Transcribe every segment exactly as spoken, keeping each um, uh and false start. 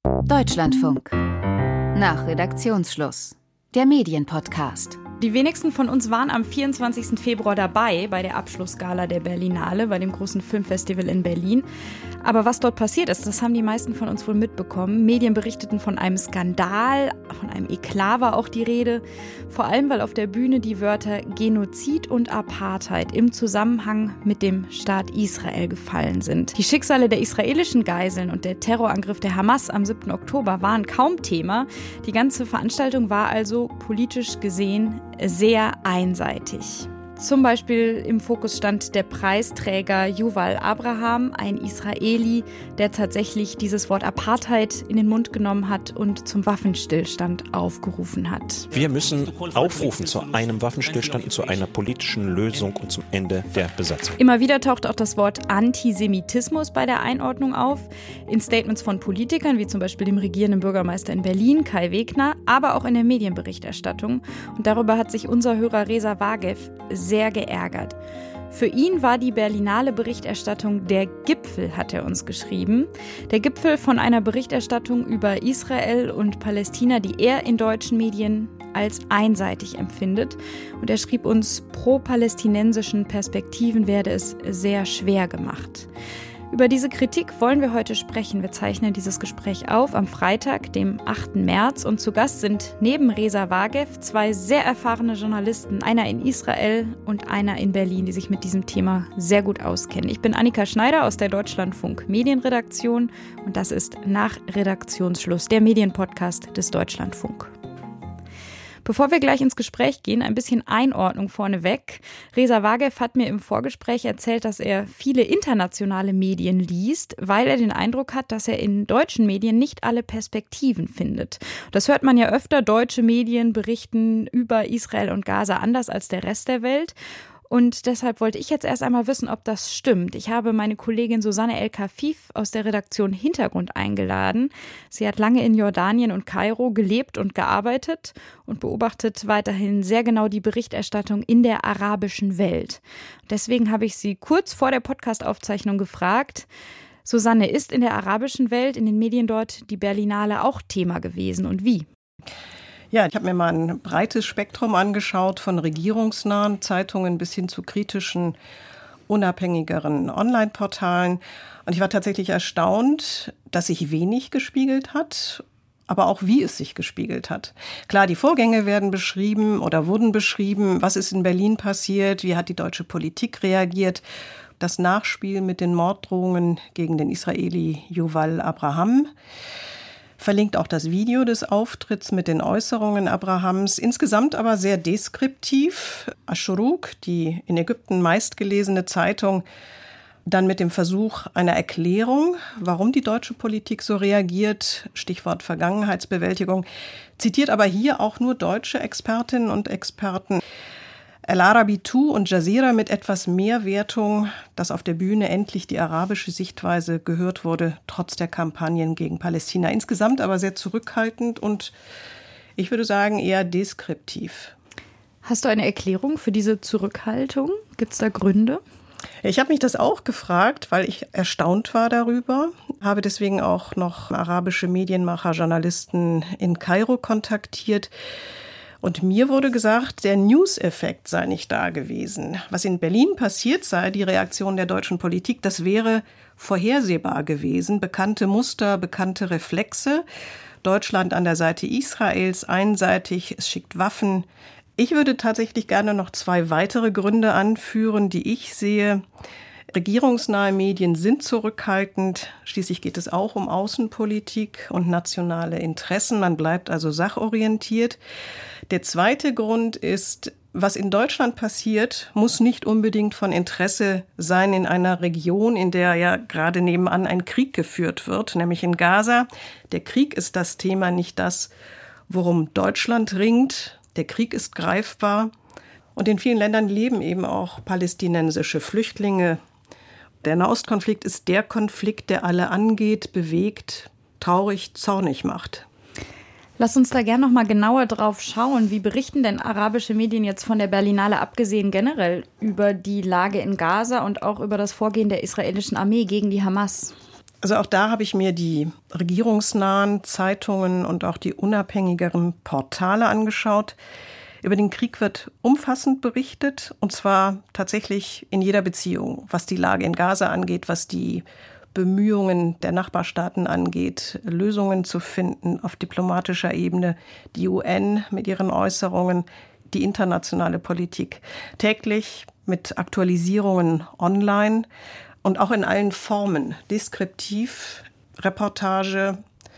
Deutschlandfunk. Nach Redaktionsschluss. Der Medienpodcast. Die wenigsten von uns waren am vierundzwanzigsten Februar dabei bei der Abschlussgala der Berlinale, bei dem großen Filmfestival in Berlin. Aber was dort passiert ist, das haben die meisten von uns wohl mitbekommen. Medien berichteten von einem Skandal, von einem Eklat war auch die Rede. Vor allem, weil auf der Bühne die Wörter Genozid und Apartheid im Zusammenhang mit dem Staat Israel gefallen sind. Die Schicksale der israelischen Geiseln und der Terrorangriff der Hamas am siebten Oktober waren kaum Thema. Die ganze Veranstaltung war also politisch gesehen sehr einseitig. Zum Beispiel im Fokus stand der Preisträger Yuval Abraham, ein Israeli, der tatsächlich dieses Wort Apartheid in den Mund genommen hat und zum Waffenstillstand aufgerufen hat. Wir müssen aufrufen zu einem Waffenstillstand und zu einer politischen Lösung und zum Ende der Besatzung. Immer wieder taucht auch das Wort Antisemitismus bei der Einordnung auf, in Statements von Politikern, wie zum Beispiel dem regierenden Bürgermeister in Berlin, Kai Wegner, aber auch in der Medienberichterstattung. Und darüber hat sich unser Hörer Reza Wagev sehr geärgert. Für ihn war die Berlinale Berichterstattung der Gipfel, hat er uns geschrieben. Der Gipfel von einer Berichterstattung über Israel und Palästina, die er in deutschen Medien als einseitig empfindet. Und er schrieb uns, pro-palästinensischen Perspektiven werde es sehr schwer gemacht. Über diese Kritik wollen wir heute sprechen. Wir zeichnen dieses Gespräch auf am Freitag, dem achten März. Und zu Gast sind neben Reza Wagev zwei sehr erfahrene Journalisten, einer in Israel und einer in Berlin, die sich mit diesem Thema sehr gut auskennen. Ich bin Annika Schneider aus der Deutschlandfunk Medienredaktion und das ist Nach Redaktionsschluss, der Medienpodcast des Deutschlandfunk. Bevor wir gleich ins Gespräch gehen, ein bisschen Einordnung vorneweg. Reza Wagev hat mir im Vorgespräch erzählt, dass er viele internationale Medien liest, weil er den Eindruck hat, dass er in deutschen Medien nicht alle Perspektiven findet. Das hört man ja öfter, deutsche Medien berichten über Israel und Gaza anders als der Rest der Welt. Und deshalb wollte ich jetzt erst einmal wissen, ob das stimmt. Ich habe meine Kollegin Susanne El-Kafif aus der Redaktion Hintergrund eingeladen. Sie hat lange in Jordanien und Kairo gelebt und gearbeitet und beobachtet weiterhin sehr genau die Berichterstattung in der arabischen Welt. Deswegen habe ich sie kurz vor der Podcast-Aufzeichnung gefragt: Susanne, ist in der arabischen Welt, in den Medien dort, die Berlinale auch Thema gewesen und wie? Ja, ich habe mir mal ein breites Spektrum angeschaut, von regierungsnahen Zeitungen bis hin zu kritischen, unabhängigeren Online-Portalen. Und ich war tatsächlich erstaunt, dass sich wenig gespiegelt hat, aber auch wie es sich gespiegelt hat. Klar, die Vorgänge werden beschrieben oder wurden beschrieben. Was ist in Berlin passiert? Wie hat die deutsche Politik reagiert? Das Nachspiel mit den Morddrohungen gegen den Israeli Yuval Abraham. Verlinkt auch das Video des Auftritts mit den Äußerungen Abrahams. Insgesamt aber sehr deskriptiv. Ash-Shuruq, die in Ägypten meistgelesene Zeitung, dann mit dem Versuch einer Erklärung, warum die deutsche Politik so reagiert. Stichwort Vergangenheitsbewältigung. Zitiert aber hier auch nur deutsche Expertinnen und Experten. El Arabi zwei und Jazeera mit etwas mehr Wertung, dass auf der Bühne endlich die arabische Sichtweise gehört wurde, trotz der Kampagnen gegen Palästina. Insgesamt aber sehr zurückhaltend und ich würde sagen eher deskriptiv. Hast du eine Erklärung für diese Zurückhaltung? Gibt es da Gründe? Ich habe mich das auch gefragt, weil ich erstaunt war darüber. Habe deswegen auch noch arabische Medienmacher, Journalisten in Kairo kontaktiert. Und mir wurde gesagt, der News-Effekt sei nicht da gewesen. Was in Berlin passiert sei, die Reaktion der deutschen Politik, das wäre vorhersehbar gewesen. Bekannte Muster, bekannte Reflexe. Deutschland an der Seite Israels, einseitig, es schickt Waffen. Ich würde tatsächlich gerne noch zwei weitere Gründe anführen, die ich sehe. Regierungsnahe Medien sind zurückhaltend. Schließlich geht es auch um Außenpolitik und nationale Interessen. Man bleibt also sachorientiert. Der zweite Grund ist, was in Deutschland passiert, muss nicht unbedingt von Interesse sein in einer Region, in der ja gerade nebenan ein Krieg geführt wird, nämlich in Gaza. Der Krieg ist das Thema, nicht das, worum Deutschland ringt. Der Krieg ist greifbar. Und in vielen Ländern leben eben auch palästinensische Flüchtlinge. Der Nahostkonflikt ist der Konflikt, der alle angeht, bewegt, traurig, zornig macht. Lass uns da gerne noch mal genauer drauf schauen. Wie berichten denn arabische Medien jetzt von der Berlinale abgesehen generell über die Lage in Gaza und auch über das Vorgehen der israelischen Armee gegen die Hamas? Also auch da habe ich mir die regierungsnahen Zeitungen und auch die unabhängigeren Portale angeschaut. Über den Krieg wird umfassend berichtet, und zwar tatsächlich in jeder Beziehung, was die Lage in Gaza angeht, was die Bemühungen der Nachbarstaaten angeht, Lösungen zu finden auf diplomatischer Ebene, die U N mit ihren Äußerungen, die internationale Politik. Täglich mit Aktualisierungen online und auch in allen Formen, deskriptiv, Reportage,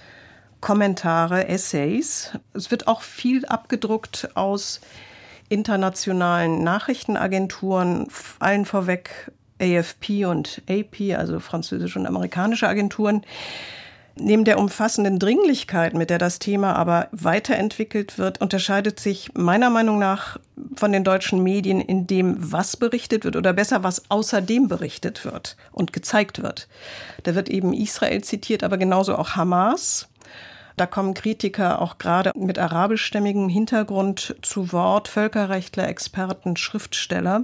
Kommentare, Essays. Es wird auch viel abgedruckt aus internationalen Nachrichtenagenturen, allen vorweg A F P und A P, also französische und amerikanische Agenturen. Neben der umfassenden Dringlichkeit, mit der das Thema aber weiterentwickelt wird, unterscheidet sich meiner Meinung nach von den deutschen Medien in dem, was berichtet wird oder besser, was außerdem berichtet wird und gezeigt wird. Da wird eben Israel zitiert, aber genauso auch Hamas. Da kommen Kritiker auch gerade mit arabischstämmigem Hintergrund zu Wort, Völkerrechtler, Experten, Schriftsteller.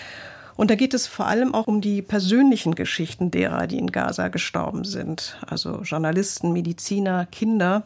Und da geht es vor allem auch um die persönlichen Geschichten derer, die in Gaza gestorben sind. Also Journalisten, Mediziner, Kinder.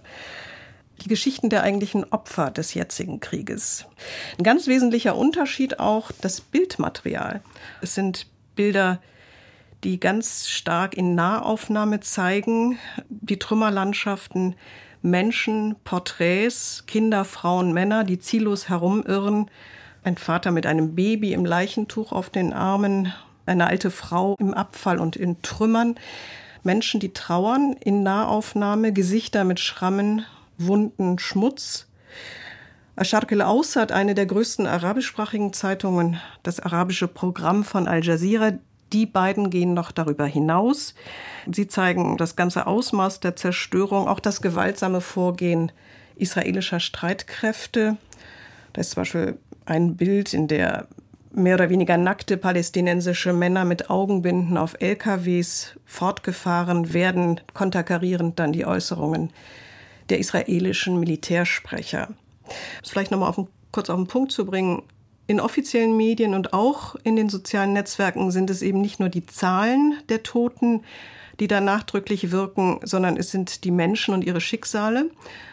Die Geschichten der eigentlichen Opfer des jetzigen Krieges. Ein ganz wesentlicher Unterschied auch das Bildmaterial. Es sind Bilder, die ganz stark in Nahaufnahme zeigen, die Trümmerlandschaften, Menschen, Porträts, Kinder, Frauen, Männer, die ziellos herumirren. Ein Vater mit einem Baby im Leichentuch auf den Armen, eine alte Frau im Abfall und in Trümmern. Menschen, die trauern in Nahaufnahme, Gesichter mit Schrammen, Wunden, Schmutz. Al-Sharq al-Awsat, eine der größten arabischsprachigen Zeitungen, das arabische Programm von Al Jazeera, die beiden gehen noch darüber hinaus. Sie zeigen das ganze Ausmaß der Zerstörung, auch das gewaltsame Vorgehen israelischer Streitkräfte. Da ist zum Beispiel ein Bild, in der mehr oder weniger nackte palästinensische Männer mit Augenbinden auf L K Ws fortgefahren werden, konterkarierend dann die Äußerungen der israelischen Militärsprecher. Das vielleicht nochmal auf, kurz auf den Punkt zu bringen. In offiziellen Medien und auch in den sozialen Netzwerken sind es eben nicht nur die Zahlen der Toten, die da nachdrücklich wirken, sondern es sind die Menschen und ihre Schicksale.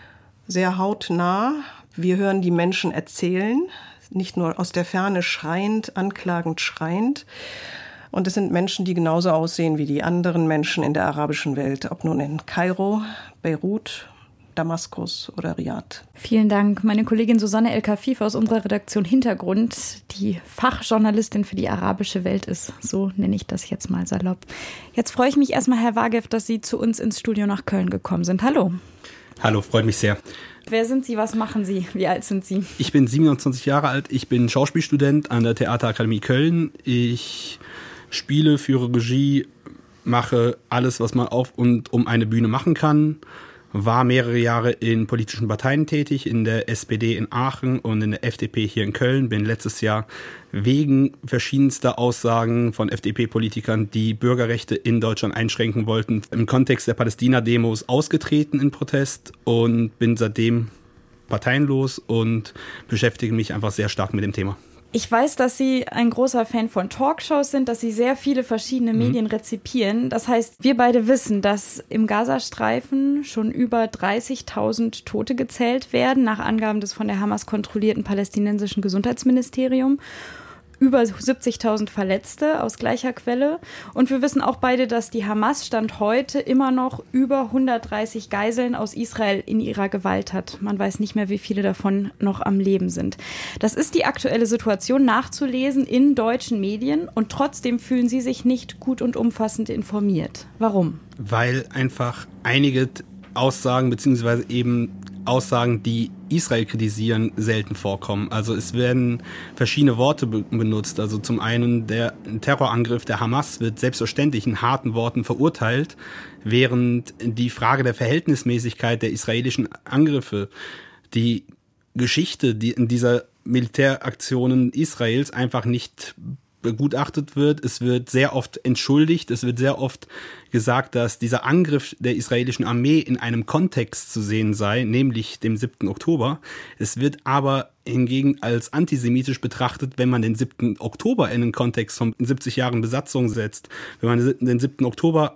Sehr hautnah. Wir hören die Menschen erzählen, nicht nur aus der Ferne schreiend, anklagend schreiend. Und es sind Menschen, die genauso aussehen wie die anderen Menschen in der arabischen Welt, ob nun in Kairo, Beirut, Damaskus oder Riad. Vielen Dank. Meine Kollegin Susanne El-Kafif aus unserer Redaktion Hintergrund, die Fachjournalistin für die arabische Welt ist. So nenne ich das jetzt mal salopp. Jetzt freue ich mich erstmal, Herr Wagev, dass Sie zu uns ins Studio nach Köln gekommen sind. Hallo. Hallo, freut mich sehr. Wer sind Sie? Was machen Sie? Wie alt sind Sie? Ich bin siebenundzwanzig Jahre alt. Ich bin Schauspielstudent an der Theaterakademie Köln. Ich spiele, führe Regie, mache alles, was man auf und um eine Bühne machen kann. War mehrere Jahre in politischen Parteien tätig, in der S P D in Aachen und in der F D P hier in Köln. Bin letztes Jahr wegen verschiedenster Aussagen von F D P-Politikern, die Bürgerrechte in Deutschland einschränken wollten, im Kontext der Palästina-Demos ausgetreten in Protest und bin seitdem parteienlos und beschäftige mich einfach sehr stark mit dem Thema. Ich weiß, dass Sie ein großer Fan von Talkshows sind, dass Sie sehr viele verschiedene Medien mhm. rezipieren. Das heißt, wir beide wissen, dass im Gazastreifen schon über dreißigtausend Tote gezählt werden, nach Angaben des von der Hamas kontrollierten palästinensischen Gesundheitsministerium. Über siebzigtausend Verletzte aus gleicher Quelle. Und wir wissen auch beide, dass die Hamas Stand heute immer noch über hundertdreißig Geiseln aus Israel in ihrer Gewalt hat. Man weiß nicht mehr, wie viele davon noch am Leben sind. Das ist die aktuelle Situation nachzulesen in deutschen Medien. Und trotzdem fühlen Sie sich nicht gut und umfassend informiert. Warum? Weil einfach einige Aussagen beziehungsweise eben Aussagen, die Israel kritisieren, selten vorkommen. Also es werden verschiedene Worte be- benutzt. Also zum einen der Terrorangriff der Hamas wird selbstverständlich in harten Worten verurteilt, während die Frage der Verhältnismäßigkeit der israelischen Angriffe, die Geschichte die in dieser Militäraktionen Israels einfach nicht begutachtet wird. Es wird sehr oft entschuldigt. Es wird sehr oft gesagt, dass dieser Angriff der israelischen Armee in einem Kontext zu sehen sei, nämlich dem siebten Oktober. Es wird aber hingegen als antisemitisch betrachtet, wenn man den siebten Oktober in den Kontext von siebzig Jahren Besatzung setzt. Wenn man den siebten Oktober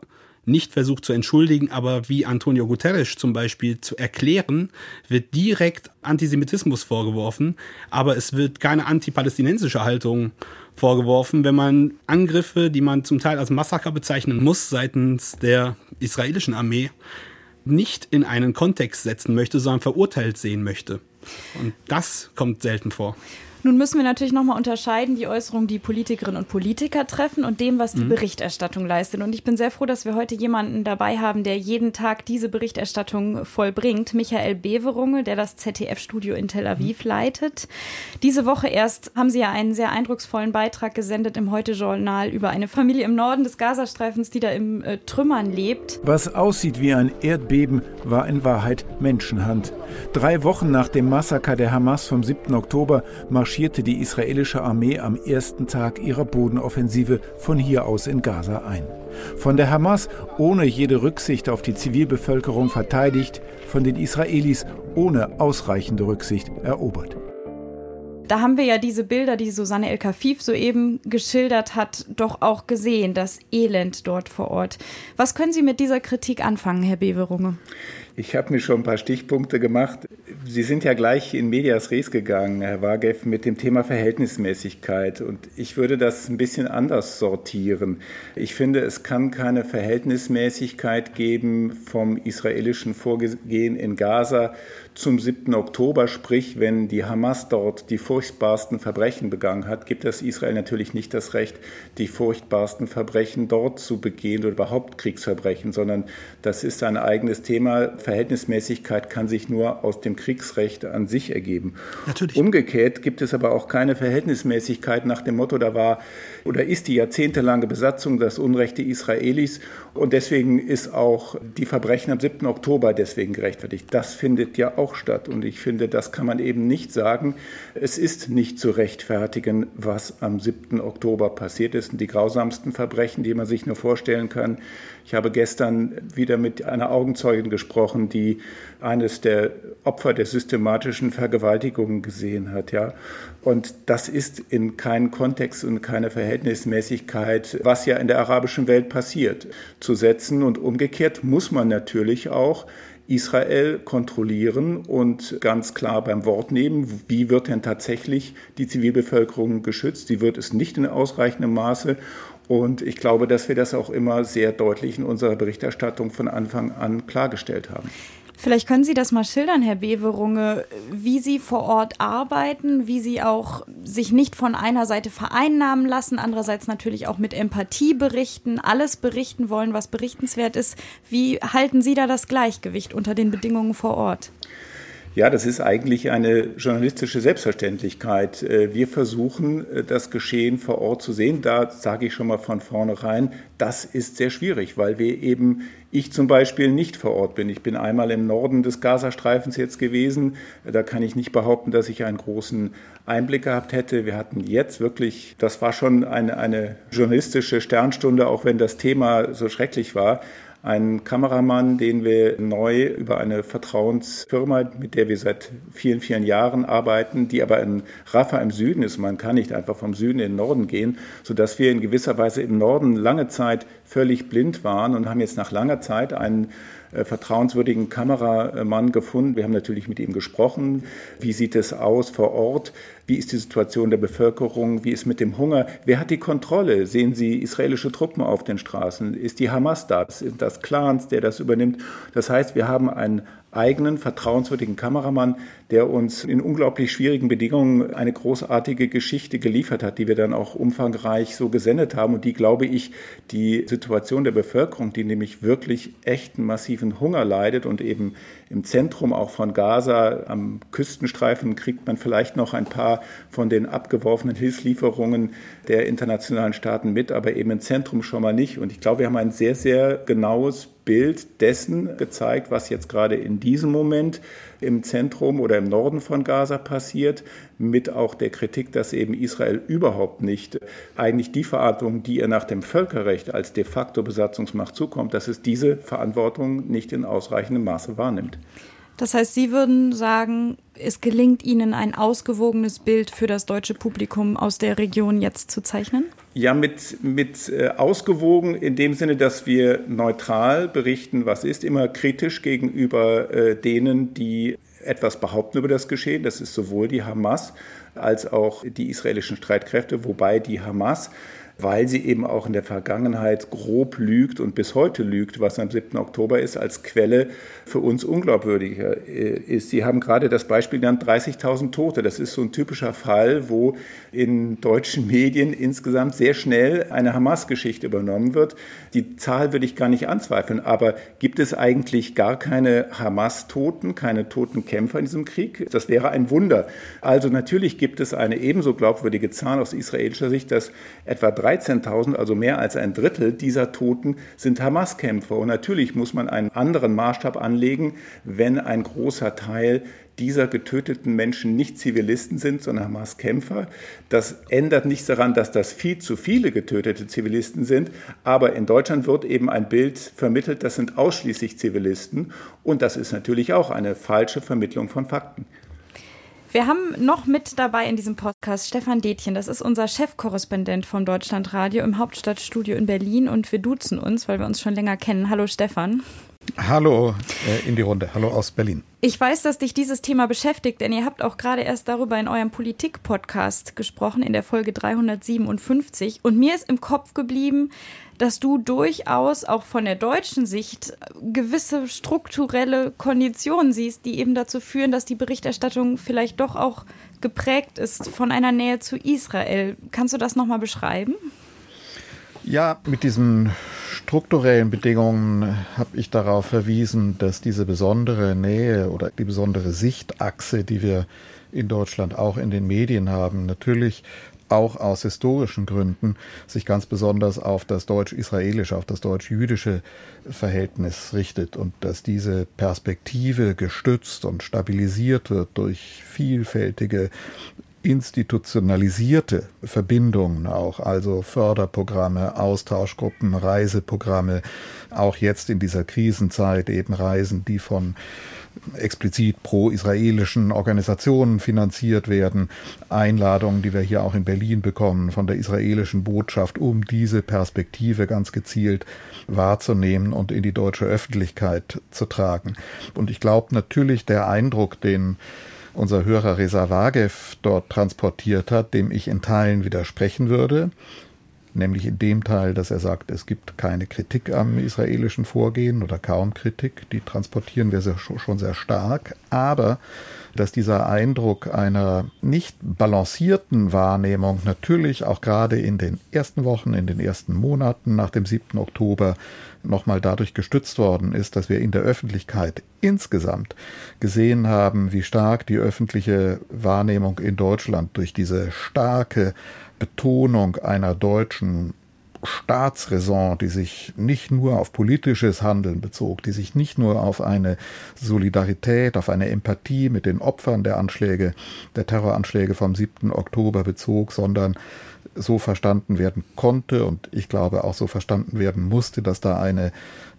nicht versucht zu entschuldigen, aber wie Antonio Guterres zum Beispiel zu erklären, wird direkt Antisemitismus vorgeworfen, aber es wird keine antipalästinensische Haltung vorgeworfen, wenn man Angriffe, die man zum Teil als Massaker bezeichnen muss, seitens der israelischen Armee, nicht in einen Kontext setzen möchte, sondern verurteilt sehen möchte. Und das kommt selten vor. Nun müssen wir natürlich nochmal unterscheiden, die Äußerungen, die Politikerinnen und Politiker treffen und dem, was die mhm. Berichterstattung leistet. Und ich bin sehr froh, dass wir heute jemanden dabei haben, der jeden Tag diese Berichterstattung vollbringt. Michael Beverunge, der das Z D F-Studio in Tel Aviv mhm. leitet. Diese Woche erst haben Sie ja einen sehr eindrucksvollen Beitrag gesendet im Heute-Journal über eine Familie im Norden des Gazastreifens, die da im äh, Trümmern lebt. Was aussieht wie ein Erdbeben, war in Wahrheit Menschenhand. Drei Wochen nach dem Massaker der Hamas vom siebten Oktober marschierte die israelische Armee am ersten Tag ihrer Bodenoffensive von hier aus in Gaza ein. Von der Hamas ohne jede Rücksicht auf die Zivilbevölkerung verteidigt, von den Israelis ohne ausreichende Rücksicht erobert. Da haben wir ja diese Bilder, die Susanne El-Kafif soeben geschildert hat, doch auch gesehen, das Elend dort vor Ort. Was können Sie mit dieser Kritik anfangen, Herr Beverunge? Ich habe mir schon ein paar Stichpunkte gemacht. Sie sind ja gleich in medias res gegangen, Herr Wagev, mit dem Thema Verhältnismäßigkeit. Und ich würde das ein bisschen anders sortieren. Ich finde, es kann keine Verhältnismäßigkeit geben vom israelischen Vorgehen in Gaza zum siebten Oktober. Sprich, wenn die Hamas dort die furchtbarsten Verbrechen begangen hat, gibt es Israel natürlich nicht das Recht, die furchtbarsten Verbrechen dort zu begehen oder überhaupt Kriegsverbrechen, sondern das ist ein eigenes Thema. Verhältnismäßigkeit kann sich nur aus dem Kriegsrecht an sich ergeben. Natürlich. Umgekehrt gibt es aber auch keine Verhältnismäßigkeit nach dem Motto, da war oder ist die jahrzehntelange Besatzung das Unrecht der Israelis und deswegen ist auch die Verbrechen am siebten Oktober deswegen gerechtfertigt. Das findet ja auch statt und ich finde, das kann man eben nicht sagen. Es ist nicht zu rechtfertigen, was am siebten Oktober passiert ist und die grausamsten Verbrechen, die man sich nur vorstellen kann. Ich habe gestern wieder mit einer Augenzeugin gesprochen, die eines der Opfer der systematischen Vergewaltigungen gesehen hat, ja. Und das ist in keinen Kontext und keine Verhältnismäßigkeit, was ja in der arabischen Welt passiert, zu setzen. Und umgekehrt muss man natürlich auch Israel kontrollieren und ganz klar beim Wort nehmen, wie wird denn tatsächlich die Zivilbevölkerung geschützt? Sie wird es nicht in ausreichendem Maße. Und ich glaube, dass wir das auch immer sehr deutlich in unserer Berichterstattung von Anfang an klargestellt haben. Vielleicht können Sie das mal schildern, Herr Beverunge, wie Sie vor Ort arbeiten, wie Sie auch sich nicht von einer Seite vereinnahmen lassen, andererseits natürlich auch mit Empathie berichten, alles berichten wollen, was berichtenswert ist. Wie halten Sie da das Gleichgewicht unter den Bedingungen vor Ort? Ja, das ist eigentlich eine journalistische Selbstverständlichkeit. Wir versuchen, das Geschehen vor Ort zu sehen. Da sage ich schon mal von vornherein, das ist sehr schwierig, weil wir eben, ich zum Beispiel nicht vor Ort bin. Ich bin einmal im Norden des Gazastreifens jetzt gewesen. Da kann ich nicht behaupten, dass ich einen großen Einblick gehabt hätte. Wir hatten jetzt wirklich, das war schon eine, eine journalistische Sternstunde, auch wenn das Thema so schrecklich war. Ein Kameramann, den wir neu über eine Vertrauensfirma, mit der wir seit vielen, vielen Jahren arbeiten, die aber in Rafah im Süden ist. Man kann nicht einfach vom Süden in den Norden gehen, sodass wir in gewisser Weise im Norden lange Zeit völlig blind waren und haben jetzt nach langer Zeit einen äh, vertrauenswürdigen Kameramann gefunden. Wir haben natürlich mit ihm gesprochen. Wie sieht es aus vor Ort? Wie ist die Situation der Bevölkerung? Wie ist mit dem Hunger? Wer hat die Kontrolle? Sehen Sie israelische Truppen auf den Straßen? Ist die Hamas da? Sind das Clans, der das übernimmt? Das heißt, wir haben einen eigenen, vertrauenswürdigen Kameramann, der uns in unglaublich schwierigen Bedingungen eine großartige Geschichte geliefert hat, die wir dann auch umfangreich so gesendet haben und die, glaube ich, die Situation der Bevölkerung, die nämlich wirklich echten massiven Hunger leidet und eben im Zentrum auch von Gaza, am Küstenstreifen kriegt man vielleicht noch ein paar von den abgeworfenen Hilfslieferungen der internationalen Staaten mit, aber eben im Zentrum schon mal nicht. Und ich glaube, wir haben ein sehr, sehr genaues Bild dessen gezeigt, was jetzt gerade in diesem Moment im Zentrum oder im Norden von Gaza passiert, mit auch der Kritik, dass eben Israel überhaupt nicht eigentlich die Verantwortung, die ihr nach dem Völkerrecht als de facto Besatzungsmacht zukommt, dass es diese Verantwortung nicht in ausreichendem Maße wahrnimmt. Das heißt, Sie würden sagen, es gelingt Ihnen, ein ausgewogenes Bild für das deutsche Publikum aus der Region jetzt zu zeichnen? Ja, mit, mit äh, ausgewogen in dem Sinne, dass wir neutral berichten, was ist, immer kritisch gegenüber äh, denen, die etwas behaupten über das Geschehen. Das ist sowohl die Hamas als auch die israelischen Streitkräfte, wobei die Hamas, weil sie eben auch in der Vergangenheit grob lügt und bis heute lügt, was am siebten Oktober ist, als Quelle für uns unglaubwürdiger ist. Sie haben gerade das Beispiel genannt, dreißigtausend Tote. Das ist so ein typischer Fall, wo in deutschen Medien insgesamt sehr schnell eine Hamas-Geschichte übernommen wird. Die Zahl würde ich gar nicht anzweifeln, aber gibt es eigentlich gar keine Hamas-Toten, keine toten Kämpfer in diesem Krieg? Das wäre ein Wunder. Also natürlich gibt es eine ebenso glaubwürdige Zahl aus israelischer Sicht, dass etwa dreizehntausend, also mehr als ein Drittel dieser Toten sind Hamas-Kämpfer. Und natürlich muss man einen anderen Maßstab anlegen, wenn ein großer Teil dieser getöteten Menschen nicht Zivilisten sind, sondern Hamas-Kämpfer. Das ändert nichts daran, dass das viel zu viele getötete Zivilisten sind. Aber in Deutschland wird eben ein Bild vermittelt, das sind ausschließlich Zivilisten. Und das ist natürlich auch eine falsche Vermittlung von Fakten. Wir haben noch mit dabei in diesem Podcast Stefan Detjen. Das ist unser Chefkorrespondent vom Deutschlandradio im Hauptstadtstudio in Berlin. Und wir duzen uns, weil wir uns schon länger kennen. Hallo Stefan. Hallo äh, in die Runde. Hallo aus Berlin. Ich weiß, dass dich dieses Thema beschäftigt, denn ihr habt auch gerade erst darüber in eurem Politik-Podcast gesprochen, in der Folge dreihundertsiebenundfünfzig. Und mir ist im Kopf geblieben, dass du durchaus auch von der deutschen Sicht gewisse strukturelle Konditionen siehst, die eben dazu führen, dass die Berichterstattung vielleicht doch auch geprägt ist von einer Nähe zu Israel. Kannst du das nochmal beschreiben? Ja, mit diesen strukturellen Bedingungen habe ich darauf verwiesen, dass diese besondere Nähe oder die besondere Sichtachse, die wir in Deutschland auch in den Medien haben, natürlich auch aus historischen Gründen sich ganz besonders auf das deutsch-israelische, auf das deutsch-jüdische Verhältnis richtet und dass diese Perspektive gestützt und stabilisiert wird durch vielfältige institutionalisierte Verbindungen auch, also Förderprogramme, Austauschgruppen, Reiseprogramme, auch jetzt in dieser Krisenzeit eben Reisen, die von explizit pro-israelischen Organisationen finanziert werden, Einladungen, die wir hier auch in Berlin bekommen von der israelischen Botschaft, um diese Perspektive ganz gezielt wahrzunehmen und in die deutsche Öffentlichkeit zu tragen. Und ich glaube natürlich, der Eindruck, den unser Hörer Reza Wagev dort transportiert hat, dem ich in Teilen widersprechen würde, nämlich in dem Teil, dass er sagt, es gibt keine Kritik am israelischen Vorgehen oder kaum Kritik, die transportieren wir schon sehr stark, aber dass dieser Eindruck einer nicht balancierten Wahrnehmung natürlich auch gerade in den ersten Wochen, in den ersten Monaten nach dem siebten Oktober nochmal dadurch gestützt worden ist, dass wir in der Öffentlichkeit insgesamt gesehen haben, wie stark die öffentliche Wahrnehmung in Deutschland durch diese starke Betonung einer deutschen Staatsräson, die sich nicht nur auf politisches Handeln bezog, die sich nicht nur auf eine Solidarität, auf eine Empathie mit den Opfern der Anschläge, der Terroranschläge vom siebten Oktober bezog, sondern so verstanden werden konnte und ich glaube auch so verstanden werden musste, dass da eine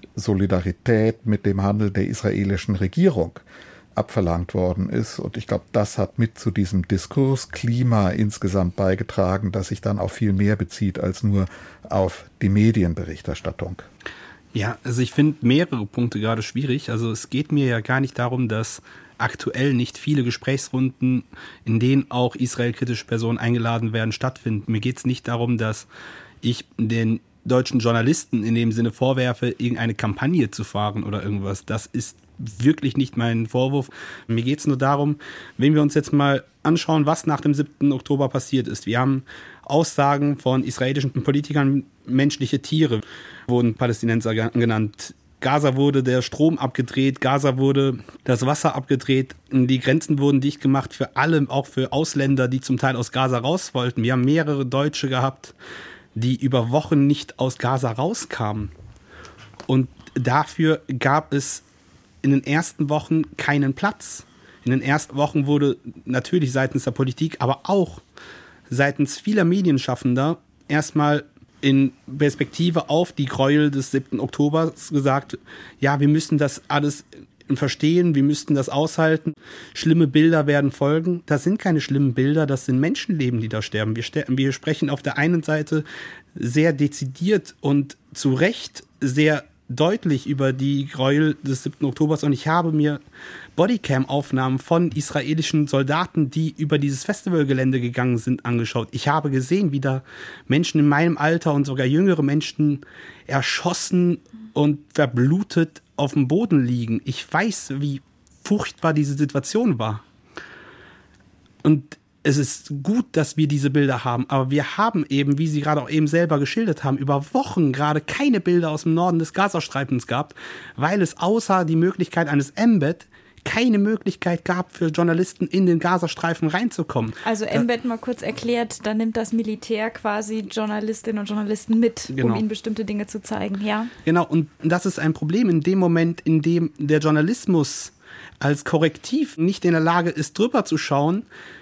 Solidarität mit dem Handeln der israelischen Regierung abverlangt worden ist. Und ich glaube, das hat mit zu diesem Diskursklima insgesamt beigetragen, das sich dann auch viel mehr bezieht als nur auf die Medienberichterstattung. Ja, also ich finde mehrere Punkte gerade schwierig. Also es geht mir ja gar nicht darum, dass aktuell nicht viele Gesprächsrunden, in denen auch israelkritische Personen eingeladen werden, stattfinden. Mir geht es nicht darum, dass ich den deutschen Journalisten in dem Sinne vorwerfe, irgendeine Kampagne zu fahren oder irgendwas. Das ist wirklich nicht mein Vorwurf. Mir geht es nur darum, wenn wir uns jetzt mal anschauen, was nach dem siebten Oktober passiert ist. Wir haben Aussagen von israelischen Politikern, menschliche Tiere wurden Palästinenser genannt. Gaza wurde der Strom abgedreht, Gaza wurde das Wasser abgedreht, die Grenzen wurden dicht gemacht für alle, auch für Ausländer, die zum Teil aus Gaza raus wollten. Wir haben mehrere Deutsche gehabt, die über Wochen nicht aus Gaza rauskamen. Und dafür gab es in den ersten Wochen keinen Platz. In den ersten Wochen wurde natürlich seitens der Politik, aber auch seitens vieler Medienschaffender erstmal in Perspektive auf die Gräuel des siebten Oktobers gesagt, ja, wir müssen das alles verstehen, wir müssten das aushalten. Schlimme Bilder werden folgen. Das sind keine schlimmen Bilder, das sind Menschenleben, die da sterben. Wir, sterben. wir sprechen auf der einen Seite sehr dezidiert und zu Recht sehr deutlich über die Gräuel des siebten Oktobers und ich habe mir Bodycam-Aufnahmen von israelischen Soldaten, die über dieses Festivalgelände gegangen sind, angeschaut. Ich habe gesehen, wie da Menschen in meinem Alter und sogar jüngere Menschen erschossen und verblutet auf dem Boden liegen. Ich weiß, wie furchtbar diese Situation war. Und es ist gut, dass wir diese Bilder haben, aber wir haben eben, wie Sie gerade auch eben selber geschildert haben, über Wochen gerade keine Bilder aus dem Norden des Gazastreifens gehabt, weil es außer die Möglichkeit eines Embed keine Möglichkeit gab, für Journalisten in den Gazastreifen reinzukommen. Also Embed mal kurz erklärt, da nimmt das Militär quasi Journalistinnen und Journalisten mit, genau, um ihnen bestimmte Dinge zu zeigen. Ja. Genau, und das ist ein Problem in dem Moment, in dem der Journalismus als Korrektiv nicht in der Lage ist, drüber zu schauen,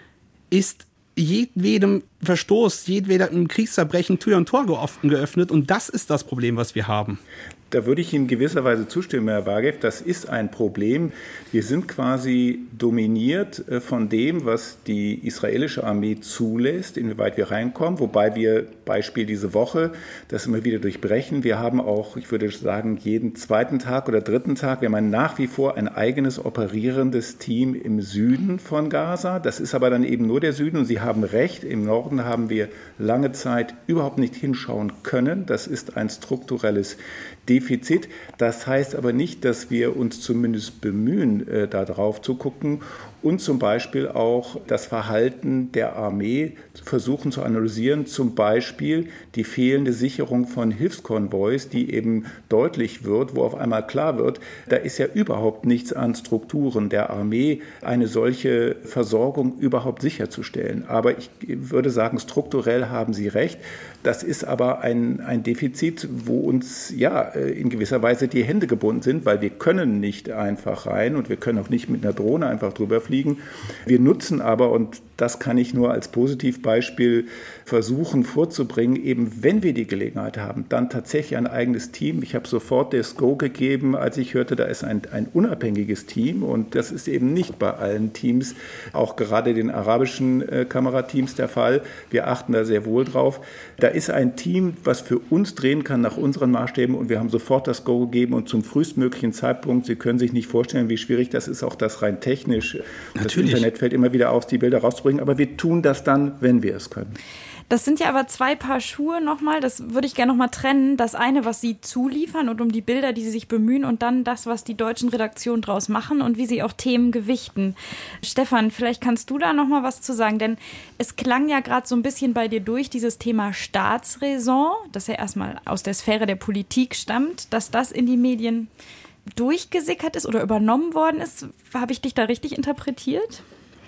ist jedwedem Verstoß, jedwedem Kriegsverbrechen Tür und Tor geöffnet und das ist das Problem, was wir haben. Da würde ich Ihnen in gewisser Weise zustimmen, Herr Wagev. Das ist ein Problem. Wir sind quasi dominiert von dem, was die israelische Armee zulässt, inwieweit wir reinkommen. Wobei wir, Beispiel diese Woche, das immer wieder durchbrechen. Wir haben auch, ich würde sagen, jeden zweiten Tag oder dritten Tag, wir haben nach wie vor ein eigenes operierendes Team im Süden von Gaza. Das ist aber dann eben nur der Süden. Und Sie haben recht, im Norden haben wir lange Zeit überhaupt nicht hinschauen können. Das ist ein strukturelles Defizit. Das heißt aber nicht, dass wir uns zumindest bemühen, äh, da drauf zu gucken und zum Beispiel auch das Verhalten der Armee versuchen zu analysieren, zum Beispiel die fehlende Sicherung von Hilfskonvois, die eben deutlich wird, wo auf einmal klar wird, da ist ja überhaupt nichts an Strukturen der Armee, eine solche Versorgung überhaupt sicherzustellen. Aber ich würde sagen, strukturell haben Sie recht. Das ist aber ein, ein Defizit, wo uns ja in gewisser Weise die Hände gebunden sind, weil wir können nicht einfach rein und wir können auch nicht mit einer Drohne einfach drüber fliegen. Wir nutzen aber, und das kann ich nur als Positivbeispiel versuchen vorzubringen, eben wenn wir die Gelegenheit haben, dann tatsächlich ein eigenes Team. Ich habe sofort das Go gegeben, als ich hörte, da ist ein, ein unabhängiges Team und das ist eben nicht bei allen Teams, auch gerade den arabischen äh, Kamerateams der Fall. Wir achten da sehr wohl drauf. Da ist ein Team, was für uns drehen kann nach unseren Maßstäben und wir haben sofort das Go gegeben und zum frühestmöglichen Zeitpunkt. Sie können sich nicht vorstellen, wie schwierig das ist, auch das rein technisch. Natürlich. Das Internet fällt immer wieder aus, die Bilder rauszubringen, aber wir tun das dann, wenn wir es können. Das sind ja aber zwei Paar Schuhe nochmal, das würde ich gerne nochmal trennen. Das eine, was Sie zuliefern und um die Bilder, die Sie sich bemühen und dann das, was die deutschen Redaktionen draus machen und wie Sie auch Themen gewichten. Stefan, vielleicht kannst du da nochmal was zu sagen, denn es klang ja gerade so ein bisschen bei dir durch, dieses Thema Staatsräson, das ja erstmal aus der Sphäre der Politik stammt, dass das in die Medien durchgesickert ist oder übernommen worden ist. Habe ich dich da richtig interpretiert?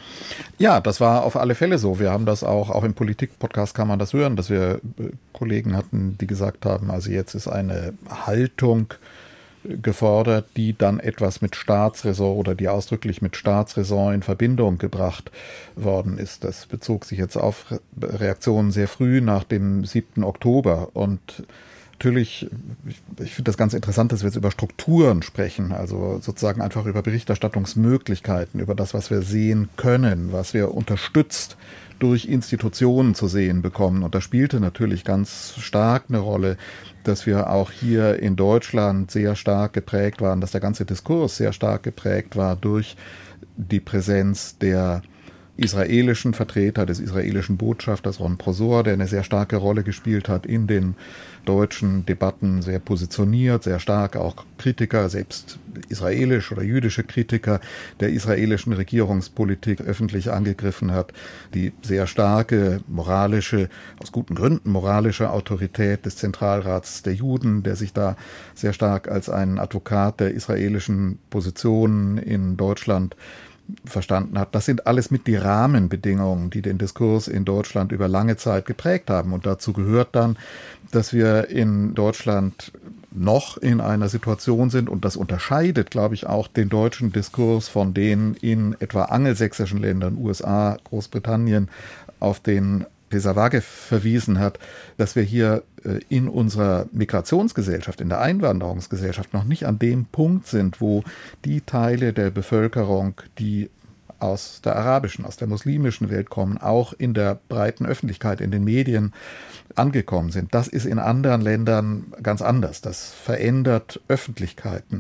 Ja, das war auf alle Fälle so. Wir haben das auch, auch im Politik-Podcast kann man das hören, dass wir Kollegen hatten, die gesagt haben, also jetzt ist eine Haltung gefordert, die dann etwas mit Staatsräson oder die ausdrücklich mit Staatsräson in Verbindung gebracht worden ist. Das bezog sich jetzt auf Reaktionen sehr früh nach dem siebten Oktober und natürlich, ich, ich finde das ganz interessant, dass wir jetzt über Strukturen sprechen, also sozusagen einfach über Berichterstattungsmöglichkeiten, über das, was wir sehen können, was wir unterstützt durch Institutionen zu sehen bekommen. Und da spielte natürlich ganz stark eine Rolle, dass wir auch hier in Deutschland sehr stark geprägt waren, dass der ganze Diskurs sehr stark geprägt war durch die Präsenz der israelischen Vertreter, des israelischen Botschafters Ron Prosor, der eine sehr starke Rolle gespielt hat in den deutschen Debatten, sehr positioniert, sehr stark auch Kritiker, selbst israelisch oder jüdische Kritiker der israelischen Regierungspolitik öffentlich angegriffen hat, die sehr starke moralische, aus guten Gründen moralische Autorität des Zentralrats der Juden, der sich da sehr stark als ein Advokat der israelischen Positionen in Deutschland verstanden hat. Das sind alles mit die Rahmenbedingungen, die den Diskurs in Deutschland über lange Zeit geprägt haben. Und dazu gehört dann, dass wir in Deutschland noch in einer Situation sind, und das unterscheidet, glaube ich, auch den deutschen Diskurs von den in etwa angelsächsischen Ländern, U S A, Großbritannien, auf den Reza Wagev verwiesen hat, dass wir hier in unserer Migrationsgesellschaft, in der Einwanderungsgesellschaft noch nicht an dem Punkt sind, wo die Teile der Bevölkerung, die aus der arabischen, aus der muslimischen Welt kommen, auch in der breiten Öffentlichkeit, in den Medien angekommen sind. Das ist in anderen Ländern ganz anders. Das verändert Öffentlichkeiten.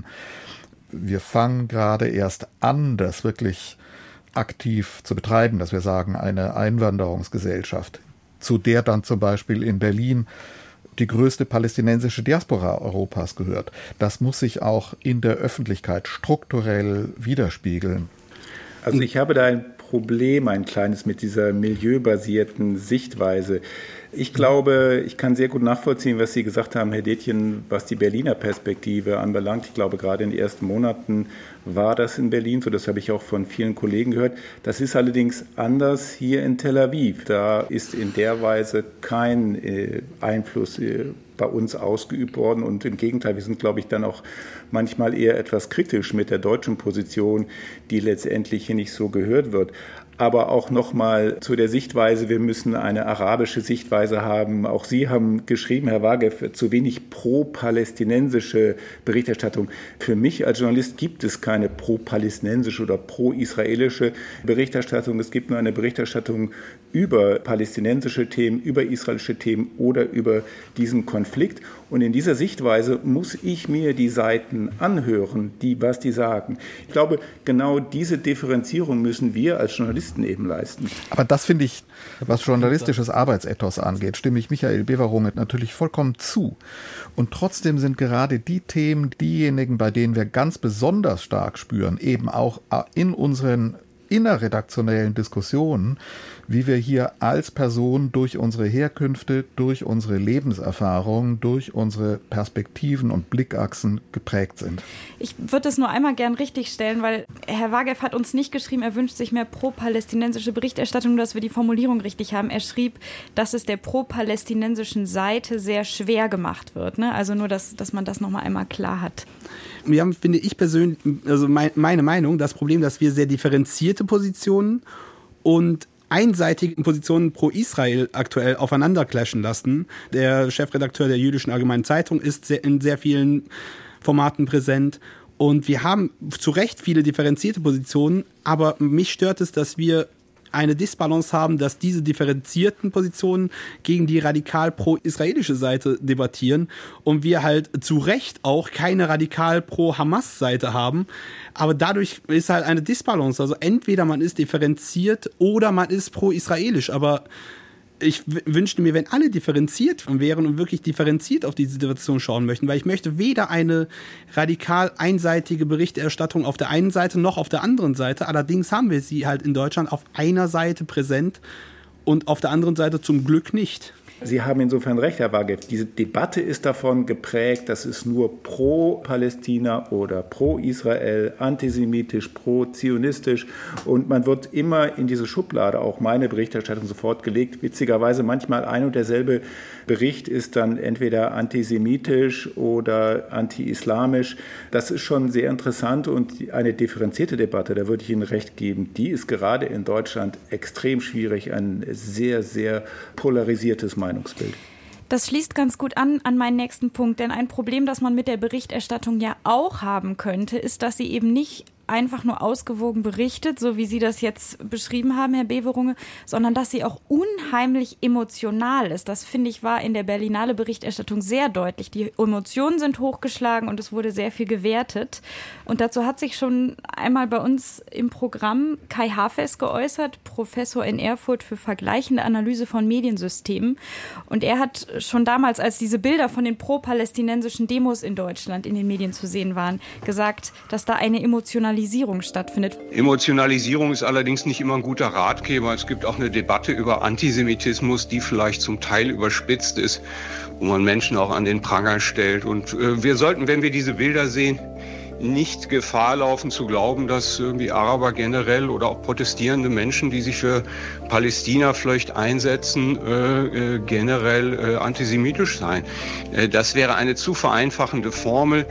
Wir fangen gerade erst an, das wirklich aktiv zu betreiben, dass wir sagen, eine Einwanderungsgesellschaft, zu der dann zum Beispiel in Berlin die größte palästinensische Diaspora Europas gehört. Das muss sich auch in der Öffentlichkeit strukturell widerspiegeln. Also ich habe da ein Problem, ein kleines, mit dieser milieubasierten Sichtweise. Ich glaube, ich kann sehr gut nachvollziehen, was Sie gesagt haben, Herr Detjen, was die Berliner Perspektive anbelangt. Ich glaube, gerade in den ersten Monaten war das in Berlin so. Das habe ich auch von vielen Kollegen gehört. Das ist allerdings anders hier in Tel Aviv. Da ist in der Weise kein äh, Einfluss äh, bei uns ausgeübt worden. Und im Gegenteil, wir sind, glaube ich, dann auch manchmal eher etwas kritisch mit der deutschen Position, die letztendlich hier nicht so gehört wird. Aber auch nochmal zu der Sichtweise, wir müssen eine arabische Sichtweise haben. Auch Sie haben geschrieben, Herr Wagev, zu wenig pro-palästinensische Berichterstattung. Für mich als Journalist gibt es keine pro-palästinensische oder pro-israelische Berichterstattung. Es gibt nur eine Berichterstattung über palästinensische Themen, über israelische Themen oder über diesen Konflikt. Und in dieser Sichtweise muss ich mir die Seiten anhören, die, was die sagen. Ich glaube, genau diese Differenzierung müssen wir als Journalisten eben leisten. Aber das finde ich, was journalistisches Arbeitsethos angeht, stimme ich Michael Beverunge natürlich vollkommen zu. Und trotzdem sind gerade die Themen diejenigen, bei denen wir ganz besonders stark spüren, eben auch in unseren innerredaktionellen Diskussionen, wie wir hier als Person durch unsere Herkünfte, durch unsere Lebenserfahrungen, durch unsere Perspektiven und Blickachsen geprägt sind. Ich würde es nur einmal gern richtigstellen, weil Herr Wagev hat uns nicht geschrieben, er wünscht sich mehr pro-palästinensische Berichterstattung, nur dass wir die Formulierung richtig haben. Er schrieb, dass es der pro-palästinensischen Seite sehr schwer gemacht wird. Ne? Also nur, dass, dass man das nochmal einmal klar hat. Wir haben, finde ich persönlich, also mein, meine Meinung, das Problem, dass wir sehr differenzierte Positionen und einseitige Positionen pro Israel aktuell aufeinander clashen lassen. Der Chefredakteur der Jüdischen Allgemeinen Zeitung ist sehr, in sehr vielen Formaten präsent. Und wir haben zu Recht viele differenzierte Positionen, aber mich stört es, dass wir eine Disbalance haben, dass diese differenzierten Positionen gegen die radikal pro-israelische Seite debattieren und wir halt zu Recht auch keine radikal pro-Hamas-Seite haben. Aber dadurch ist halt eine Disbalance. Also entweder man ist differenziert oder man ist pro-israelisch. Aber ich w- wünschte mir, wenn alle differenziert wären und wirklich differenziert auf die Situation schauen möchten, weil ich möchte weder eine radikal einseitige Berichterstattung auf der einen Seite noch auf der anderen Seite. Allerdings haben wir sie halt in Deutschland auf einer Seite präsent und auf der anderen Seite zum Glück nicht. Sie haben insofern recht, Herr Wagev. Diese Debatte ist davon geprägt, dass es nur pro-Palästina oder pro-Israel, antisemitisch, pro-zionistisch und man wird immer in diese Schublade, auch meine Berichterstattung, sofort gelegt. Witzigerweise manchmal ein und derselbe Bericht ist dann entweder antisemitisch oder anti-islamisch. Das ist schon sehr interessant und eine differenzierte Debatte, da würde ich Ihnen recht geben, die ist gerade in Deutschland extrem schwierig, ein sehr, sehr polarisiertes Meinungsbild. Das schließt ganz gut an an meinen nächsten Punkt, denn ein Problem, das man mit der Berichterstattung ja auch haben könnte, ist, dass sie eben nicht einfach nur ausgewogen berichtet, so wie Sie das jetzt beschrieben haben, Herr Beverunge, sondern dass sie auch unheimlich emotional ist. Das, finde ich, war in der Berlinale Berichterstattung sehr deutlich. Die Emotionen sind hochgeschlagen und es wurde sehr viel gewertet. Und dazu hat sich schon einmal bei uns im Programm Kai Hafes geäußert, Professor in Erfurt für vergleichende Analyse von Mediensystemen. Und er hat schon damals, als diese Bilder von den pro-palästinensischen Demos in Deutschland in den Medien zu sehen waren, gesagt, dass da eine emotionale stattfindet. Emotionalisierung ist allerdings nicht immer ein guter Ratgeber. Es gibt auch eine Debatte über Antisemitismus, die vielleicht zum Teil überspitzt ist, wo man Menschen auch an den Pranger stellt. Und äh, wir sollten, wenn wir diese Bilder sehen, nicht Gefahr laufen zu glauben, dass irgendwie Araber generell oder auch protestierende Menschen, die sich für Palästina vielleicht einsetzen, äh, äh, generell äh, antisemitisch seien. Äh, das wäre eine zu vereinfachende Formel.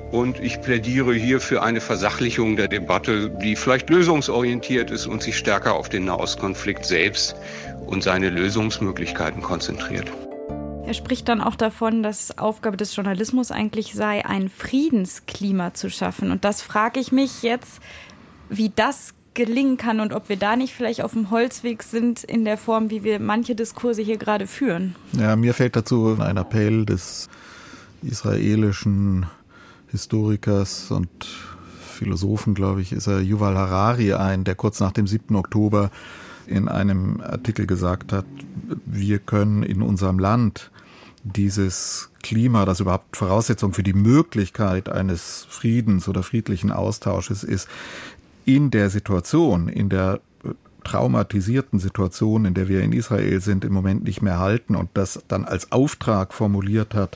Und ich plädiere hier für eine Versachlichung der Debatte, die vielleicht lösungsorientiert ist und sich stärker auf den Nahostkonflikt selbst und seine Lösungsmöglichkeiten konzentriert. Er spricht dann auch davon, dass Aufgabe des Journalismus eigentlich sei, ein Friedensklima zu schaffen. Und das frage ich mich jetzt, wie das gelingen kann und ob wir da nicht vielleicht auf dem Holzweg sind in der Form, wie wir manche Diskurse hier gerade führen. Ja, mir fällt dazu ein Appell des israelischen Historikers und Philosophen, glaube ich, ist er, Yuval Harari ein, der kurz nach dem siebten Oktober in einem Artikel gesagt hat, wir können in unserem Land dieses Klima, das überhaupt Voraussetzung für die Möglichkeit eines Friedens oder friedlichen Austausches ist, in der Situation, in der traumatisierten Situation, in der wir in Israel sind, im Moment nicht mehr halten und das dann als Auftrag formuliert hat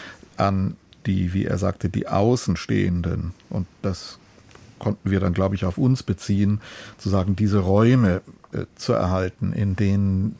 an die, wie er sagte, die Außenstehenden. Und das konnten wir dann, glaube ich, auf uns beziehen, zu sagen, diese Räume äh, zu erhalten, in denen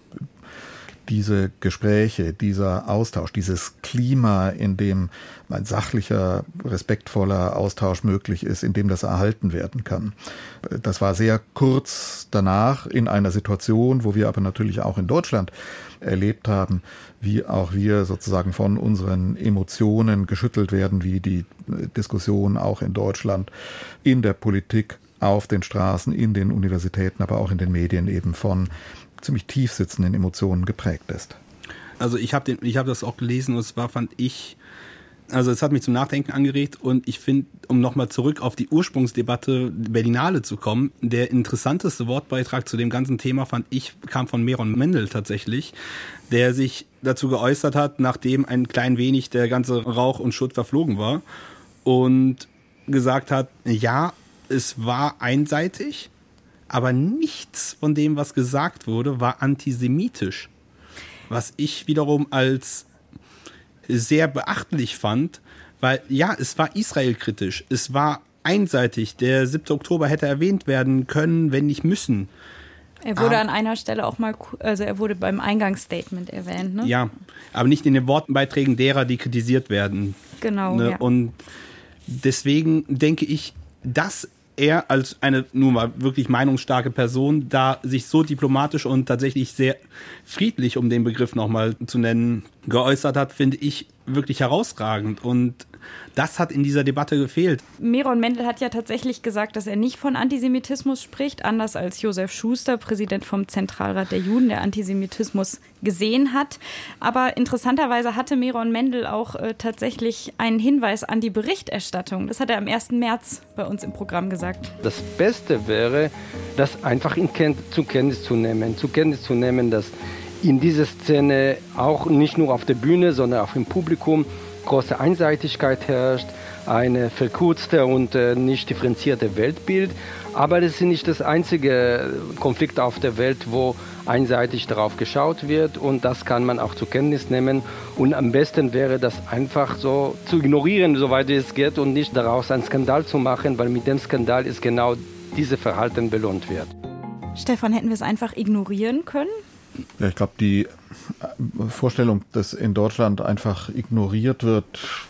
diese Gespräche, dieser Austausch, dieses Klima, in dem ein sachlicher, respektvoller Austausch möglich ist, in dem das erhalten werden kann. Das war sehr kurz danach in einer Situation, wo wir aber natürlich auch in Deutschland erlebt haben, wie auch wir sozusagen von unseren Emotionen geschüttelt werden, wie die Diskussion auch in Deutschland, in der Politik, auf den Straßen, in den Universitäten, aber auch in den Medien eben von ziemlich tief sitzenden Emotionen geprägt ist. Also ich habe ich habe das auch gelesen und es war, fand ich, also es hat mich zum Nachdenken angeregt und ich finde, um nochmal zurück auf die Ursprungsdebatte Berlinale zu kommen, der interessanteste Wortbeitrag zu dem ganzen Thema, fand ich, kam von Meron Mendel tatsächlich, der sich dazu geäußert hat, nachdem ein klein wenig der ganze Rauch und Schutt verflogen war und gesagt hat, ja, es war einseitig, aber nichts von dem, was gesagt wurde, war antisemitisch. Was ich wiederum als sehr beachtlich fand, weil ja, es war israelkritisch, es war einseitig. Der siebte Oktober hätte erwähnt werden können, wenn nicht müssen. Er wurde aber an einer Stelle auch mal, also er wurde beim Eingangsstatement erwähnt, ne? Ja, aber nicht in den Wortbeiträgen derer, die kritisiert werden. Genau, ne? Ja. Und deswegen denke ich, dass er als eine nun mal wirklich meinungsstarke Person da sich so diplomatisch und tatsächlich sehr friedlich, um den Begriff nochmal zu nennen, geäußert hat, finde ich wirklich herausragend. Und das hat in dieser Debatte gefehlt. Meron Mendel hat ja tatsächlich gesagt, dass er nicht von Antisemitismus spricht, anders als Josef Schuster, Präsident vom Zentralrat der Juden, der Antisemitismus gesehen hat. Aber interessanterweise hatte Meron Mendel auch äh, tatsächlich einen Hinweis an die Berichterstattung. Das hat er am ersten März bei uns im Programm gesagt. Das Beste wäre, das einfach in Ken- zur Kenntnis zu nehmen. Zur Kenntnis zu nehmen, dass in dieser Szene auch nicht nur auf der Bühne, sondern auch im Publikum große Einseitigkeit herrscht, eine verkürzte und äh, nicht differenzierte Weltbild. Aber das ist nicht das einzige Konflikt auf der Welt, wo einseitig darauf geschaut wird. Und das kann man auch zur Kenntnis nehmen. Und am besten wäre das einfach so zu ignorieren, soweit es geht, und nicht daraus einen Skandal zu machen, weil mit dem Skandal ist genau dieses Verhalten belohnt wird. Stefan, hätten wir es einfach ignorieren können? Ja, ich glaube, die Vorstellung, dass in Deutschland einfach ignoriert wird,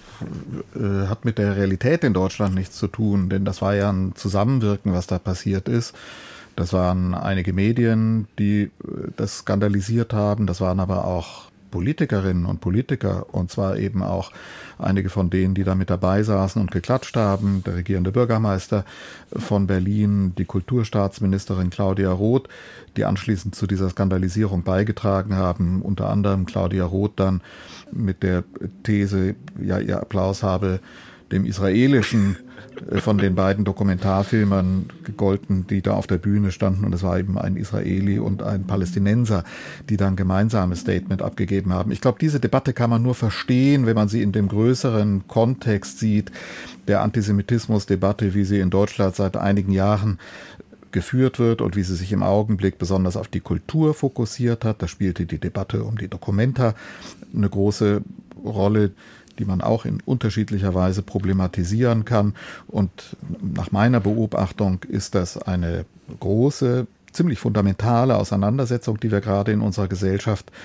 äh, hat mit der Realität in Deutschland nichts zu tun. Denn das war ja ein Zusammenwirken, was da passiert ist. Das waren einige Medien, die das skandalisiert haben. Das waren aber auch Politikerinnen und Politiker, und zwar eben auch einige von denen, die da mit dabei saßen und geklatscht haben. Der regierende Bürgermeister von Berlin, die Kulturstaatsministerin Claudia Roth, die anschließend zu dieser Skandalisierung beigetragen haben. Unter anderem Claudia Roth dann mit der These, ja, ihr Applaus habe dem israelischen von den beiden Dokumentarfilmern gegolten, die da auf der Bühne standen. Und es war eben ein Israeli und ein Palästinenser, die dann gemeinsames Statement abgegeben haben. Ich glaube, diese Debatte kann man nur verstehen, wenn man sie in dem größeren Kontext sieht, der Antisemitismusdebatte, wie sie in Deutschland seit einigen Jahren geführt wird und wie sie sich im Augenblick besonders auf die Kultur fokussiert hat. Da spielte die Debatte um die Documenta eine große Rolle, die man auch in unterschiedlicher Weise problematisieren kann. Und nach meiner Beobachtung ist das eine große, ziemlich fundamentale Auseinandersetzung, die wir gerade in unserer Gesellschaft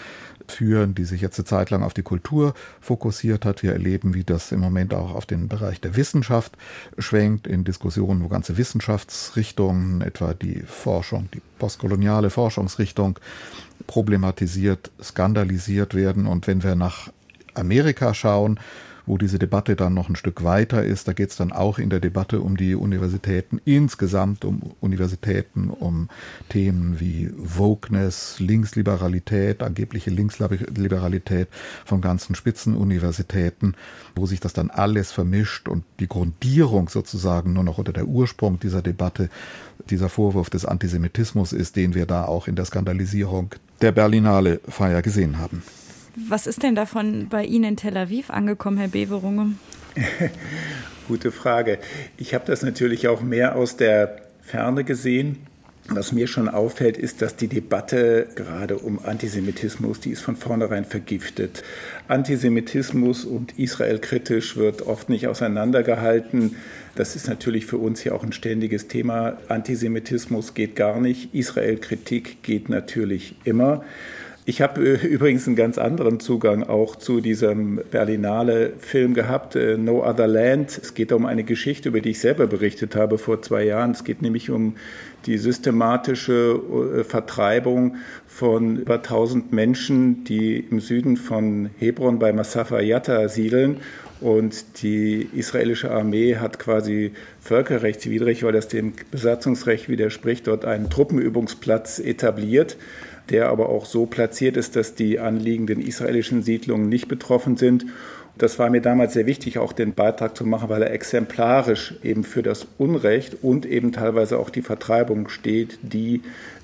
führen, die sich jetzt eine Zeit lang auf die Kultur fokussiert hat. Wir erleben, wie das im Moment auch auf den Bereich der Wissenschaft schwenkt, in Diskussionen, wo ganze Wissenschaftsrichtungen, etwa die Forschung, die postkoloniale Forschungsrichtung, problematisiert, skandalisiert werden. Und wenn wir nach Amerika schauen, wo diese Debatte dann noch ein Stück weiter ist, da geht es dann auch in der Debatte um die Universitäten insgesamt, um Universitäten, um Themen wie Wokeness, Linksliberalität, angebliche Linksliberalität von ganzen Spitzenuniversitäten, wo sich das dann alles vermischt und die Grundierung sozusagen nur noch unter der Ursprung dieser Debatte, dieser Vorwurf des Antisemitismus ist, den wir da auch in der Skandalisierung der Berlinale Feier gesehen haben. Was ist denn davon bei Ihnen in Tel Aviv angekommen, Herr Beverunge? Gute Frage. Ich habe das natürlich auch mehr aus der Ferne gesehen. Was mir schon auffällt, ist, dass die Debatte gerade um Antisemitismus, die ist von vornherein vergiftet. Antisemitismus und Israel-kritisch wird oft nicht auseinandergehalten. Das ist natürlich für uns hier auch ein ständiges Thema. Antisemitismus geht gar nicht, Israel-Kritik geht natürlich immer. Ich habe übrigens einen ganz anderen Zugang auch zu diesem Berlinale-Film gehabt, No Other Land. Es geht um eine Geschichte, über die ich selber berichtet habe vor zwei Jahren. Es geht nämlich um die systematische Vertreibung von über tausend Menschen, die im Süden von Hebron bei Masafa Yatta siedeln. Und die israelische Armee hat quasi völkerrechtswidrig, weil das dem Besatzungsrecht widerspricht, dort einen Truppenübungsplatz etabliert, der aber auch so platziert ist, dass die anliegenden israelischen Siedlungen nicht betroffen sind. Das war mir damals sehr wichtig, auch den Beitrag zu machen, weil er exemplarisch eben für das Unrecht und eben teilweise auch die Vertreibung steht, die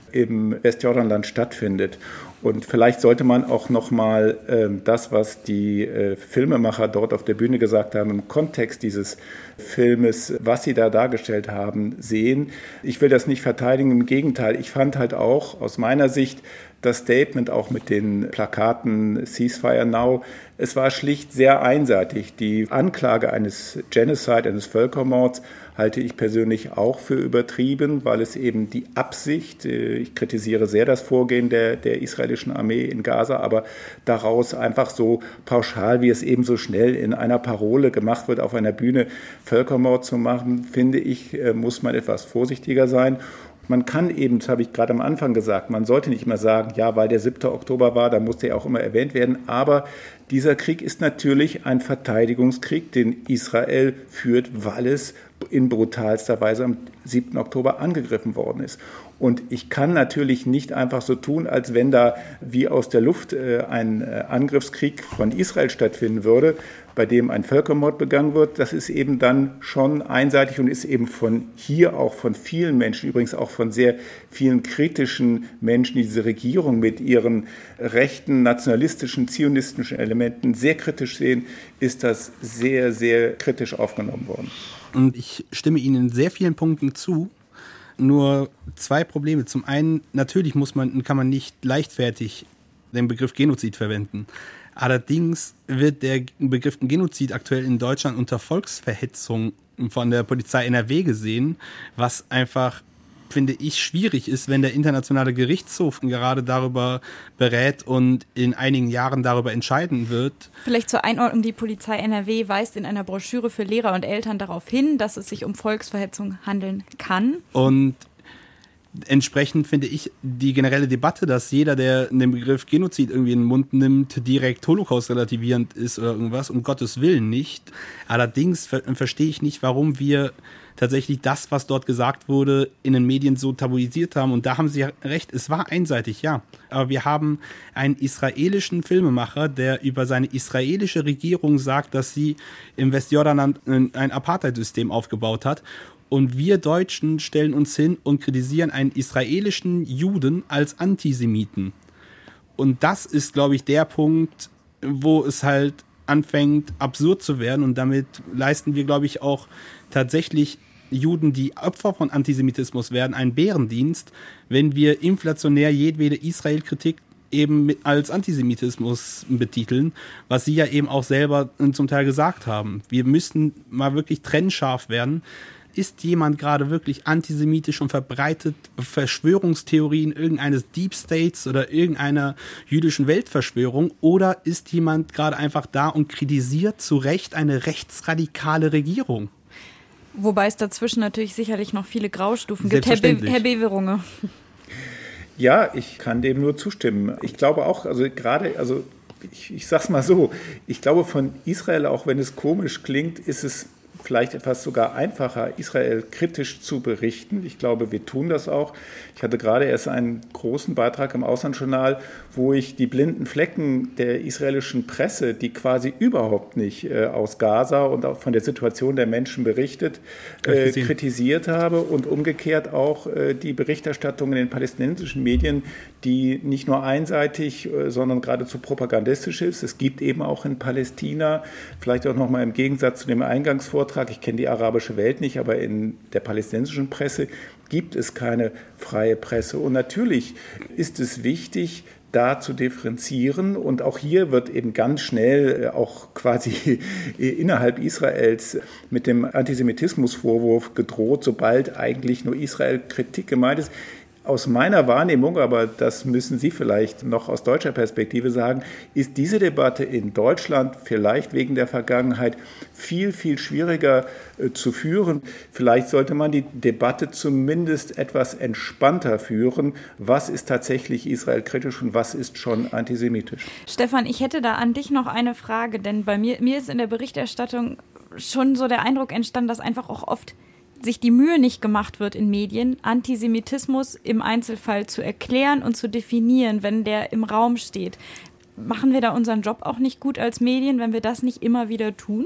im Westjordanland stattfindet. Und vielleicht sollte man auch nochmal äh, das, was die äh, Filmemacher dort auf der Bühne gesagt haben, im Kontext dieses Filmes, was sie da dargestellt haben, sehen. Ich will das nicht verteidigen, im Gegenteil. Ich fand halt auch aus meiner Sicht das Statement auch mit den Plakaten Ceasefire Now, es war schlicht sehr einseitig. Die Anklage eines Genocide, eines Völkermords, halte ich persönlich auch für übertrieben, weil es eben die Absicht, ich kritisiere sehr das Vorgehen der, der israelischen Armee in Gaza, aber daraus einfach so pauschal, wie es eben so schnell in einer Parole gemacht wird, auf einer Bühne Völkermord zu machen, finde ich, muss man etwas vorsichtiger sein. Man kann eben, das habe ich gerade am Anfang gesagt, man sollte nicht immer sagen, ja, weil der siebte Oktober war, da musste er auch immer erwähnt werden. Aber dieser Krieg ist natürlich ein Verteidigungskrieg, den Israel führt, weil es in brutalster Weise am siebten Oktober angegriffen worden ist. Und ich kann natürlich nicht einfach so tun, als wenn da wie aus der Luft ein Angriffskrieg von Israel stattfinden würde, bei dem ein Völkermord begangen wird. Das ist eben dann schon einseitig und ist eben von hier auch von vielen Menschen, übrigens auch von sehr vielen kritischen Menschen, die diese Regierung mit ihren rechten, nationalistischen, zionistischen Elementen sehr kritisch sehen, ist das sehr, sehr kritisch aufgenommen worden. Und ich stimme Ihnen in sehr vielen Punkten zu. Nur zwei Probleme. Zum einen, natürlich muss man, kann man nicht leichtfertig den Begriff Genozid verwenden. Allerdings wird der Begriff Genozid aktuell in Deutschland unter Volksverhetzung von der Polizei N R W gesehen, was einfach, finde ich, schwierig ist, wenn der internationale Gerichtshof gerade darüber berät und in einigen Jahren darüber entscheiden wird. Vielleicht zur Einordnung, die Polizei N R W weist in einer Broschüre für Lehrer und Eltern darauf hin, dass es sich um Volksverhetzung handeln kann. Und entsprechend finde ich die generelle Debatte, dass jeder, der den Begriff Genozid irgendwie in den Mund nimmt, direkt Holocaust-relativierend ist oder irgendwas, um Gottes Willen nicht. Allerdings ver- verstehe ich nicht, warum wir tatsächlich das, was dort gesagt wurde, in den Medien so tabuisiert haben. Und da haben Sie recht, es war einseitig, ja. Aber wir haben einen israelischen Filmemacher, der über seine israelische Regierung sagt, dass sie im Westjordanland ein Apartheid-System aufgebaut hat. Und wir Deutschen stellen uns hin und kritisieren einen israelischen Juden als Antisemiten. Und das ist, glaube ich, der Punkt, wo es halt anfängt, absurd zu werden. Und damit leisten wir, glaube ich, auch tatsächlich Juden, die Opfer von Antisemitismus werden, einen Bärendienst, wenn wir inflationär jedwede Israel-Kritik eben mit als Antisemitismus betiteln, was Sie ja eben auch selber zum Teil gesagt haben. Wir müssten mal wirklich trennscharf werden. ist jemand gerade wirklich antisemitisch und verbreitet Verschwörungstheorien irgendeines Deep States oder irgendeiner jüdischen Weltverschwörung, oder ist jemand gerade einfach da und kritisiert zu Recht eine rechtsradikale Regierung? Wobei es dazwischen natürlich sicherlich noch viele Graustufen gibt. Herr, Be- Herr Beverunge. Ja, ich kann dem nur zustimmen. Ich glaube auch, also gerade, also ich, ich sag's mal so, ich glaube von Israel, auch wenn es komisch klingt, ist es vielleicht etwas sogar einfacher, Israel kritisch zu berichten. Ich glaube, wir tun das auch. Ich hatte gerade erst einen großen Beitrag im Auslandsjournal, wo ich die blinden Flecken der israelischen Presse, die quasi überhaupt nicht äh, aus Gaza und auch von der Situation der Menschen berichtet, äh, kritisiert habe, und umgekehrt auch äh, die Berichterstattung in den palästinensischen Medien, die nicht nur einseitig, äh, sondern geradezu propagandistisch ist. Es gibt eben auch in Palästina, vielleicht auch nochmal im Gegensatz zu dem Eingangsvortrag, ich kenne die arabische Welt nicht, aber in der palästinensischen Presse gibt es keine freie Presse. Und natürlich ist es wichtig, da zu differenzieren. Und auch hier wird eben ganz schnell auch quasi innerhalb Israels mit dem Antisemitismusvorwurf gedroht, sobald eigentlich nur Israel-Kritik gemeint ist. Aus meiner Wahrnehmung, aber das müssen Sie vielleicht noch aus deutscher Perspektive sagen, ist diese Debatte in Deutschland vielleicht wegen der Vergangenheit viel, viel schwieriger äh, zu führen. Vielleicht sollte man die Debatte zumindest etwas entspannter führen. Was ist tatsächlich israelkritisch und was ist schon antisemitisch? Stefan, ich hätte da an dich noch eine Frage, denn bei mir, mir ist in der Berichterstattung schon so der Eindruck entstanden, dass einfach auch oft sich die Mühe nicht gemacht wird in Medien, Antisemitismus im Einzelfall zu erklären und zu definieren, wenn der im Raum steht. Machen wir da unseren Job auch nicht gut als Medien, wenn wir das nicht immer wieder tun?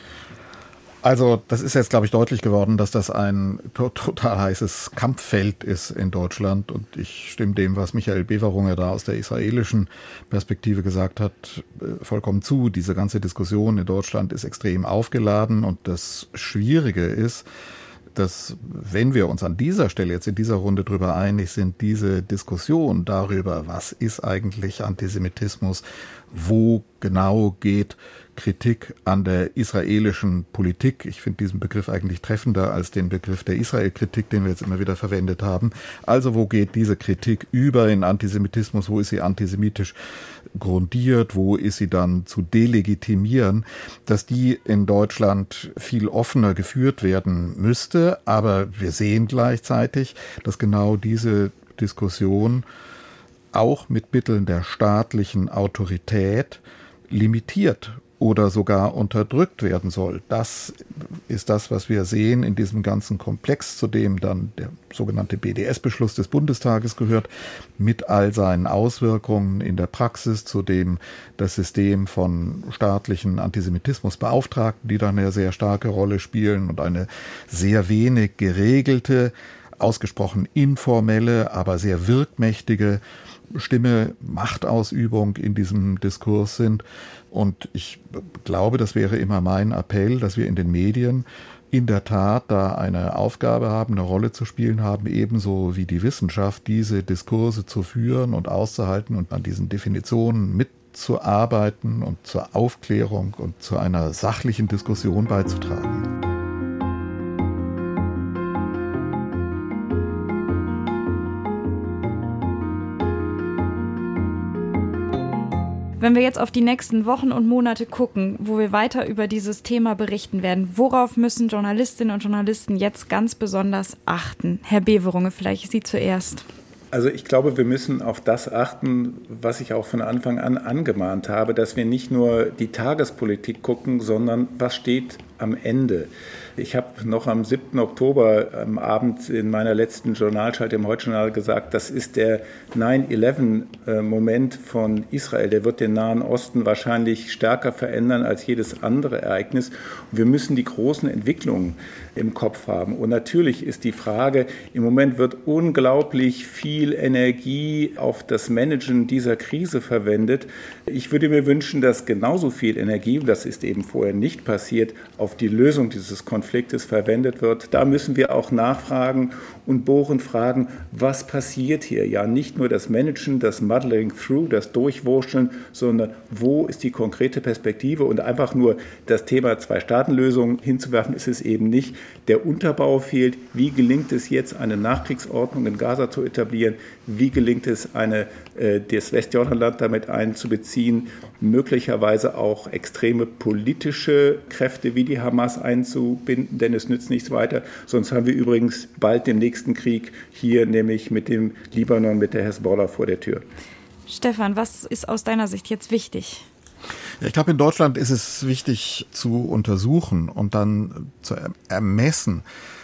Also das ist jetzt, glaube ich, deutlich geworden, dass das ein to- total heißes Kampffeld ist in Deutschland. Und ich stimme dem, was Michael Beverunge da aus der israelischen Perspektive gesagt hat, vollkommen zu. Diese ganze Diskussion in Deutschland ist extrem aufgeladen. Und das Schwierige ist, dass, wenn wir uns an dieser Stelle jetzt in dieser Runde drüber einig sind, diese Diskussion darüber, was ist eigentlich Antisemitismus, wo genau geht Kritik an der israelischen Politik. Ich finde diesen Begriff eigentlich treffender als den Begriff der Israel-Kritik, den wir jetzt immer wieder verwendet haben. Also wo geht diese Kritik über in Antisemitismus? Wo ist sie antisemitisch grundiert? Wo ist sie dann zu delegitimieren? Dass die in Deutschland viel offener geführt werden müsste. Aber wir sehen gleichzeitig, dass genau diese Diskussion auch mit Mitteln der staatlichen Autorität limitiert oder sogar unterdrückt werden soll. Das ist das, was wir sehen in diesem ganzen Komplex, zu dem dann der sogenannte B D S-Beschluss des Bundestages gehört, mit all seinen Auswirkungen in der Praxis, zu dem das System von staatlichen Antisemitismusbeauftragten, die da eine sehr starke Rolle spielen, und eine sehr wenig geregelte, ausgesprochen informelle, aber sehr wirkmächtige Stimme, Machtausübung in diesem Diskurs sind. Und ich glaube, das wäre immer mein Appell, dass wir in den Medien in der Tat da eine Aufgabe haben, eine Rolle zu spielen haben, ebenso wie die Wissenschaft, diese Diskurse zu führen und auszuhalten und an diesen Definitionen mitzuarbeiten und zur Aufklärung und zu einer sachlichen Diskussion beizutragen. Wenn wir jetzt auf die nächsten Wochen und Monate gucken, wo wir weiter über dieses Thema berichten werden, worauf müssen Journalistinnen und Journalisten jetzt ganz besonders achten? Herr Beverunge, vielleicht Sie zuerst. Also ich glaube, wir müssen auf das achten, was ich auch von Anfang an angemahnt habe, dass wir nicht nur die Tagespolitik gucken, sondern was steht am Ende. Ich habe noch am siebten Oktober am Abend in meiner letzten Journalschalte im Heute-Journal gesagt, das ist der nine eleven Moment von Israel. Der wird den Nahen Osten wahrscheinlich stärker verändern als jedes andere Ereignis. Und wir müssen die großen Entwicklungen im Kopf haben. Und natürlich ist die Frage, im Moment wird unglaublich viel Energie auf das Managen dieser Krise verwendet. Ich würde mir wünschen, dass genauso viel Energie, und das ist eben vorher nicht passiert, auf auf die Lösung dieses Konfliktes verwendet wird. Da müssen wir auch nachfragen und bohrend fragen, was passiert hier? Ja, nicht nur das Managen, das Muddling through, das Durchwurschteln, sondern wo ist die konkrete Perspektive? Und einfach nur das Thema Zwei-Staaten-Lösung hinzuwerfen, ist es eben nicht. Der Unterbau fehlt. Wie gelingt es jetzt, eine Nachkriegsordnung in Gaza zu etablieren? Wie gelingt es, eine, äh, das Westjordanland damit einzubeziehen? Möglicherweise auch extreme politische Kräfte wie die Hamas einzubinden, denn es nützt nichts weiter. Sonst haben wir übrigens bald den nächsten Krieg hier, nämlich mit dem Libanon, mit der Hezbollah vor der Tür. Stefan, was ist aus deiner Sicht jetzt wichtig? Ja, ich glaube, in Deutschland ist es wichtig zu untersuchen und dann zu ermessen,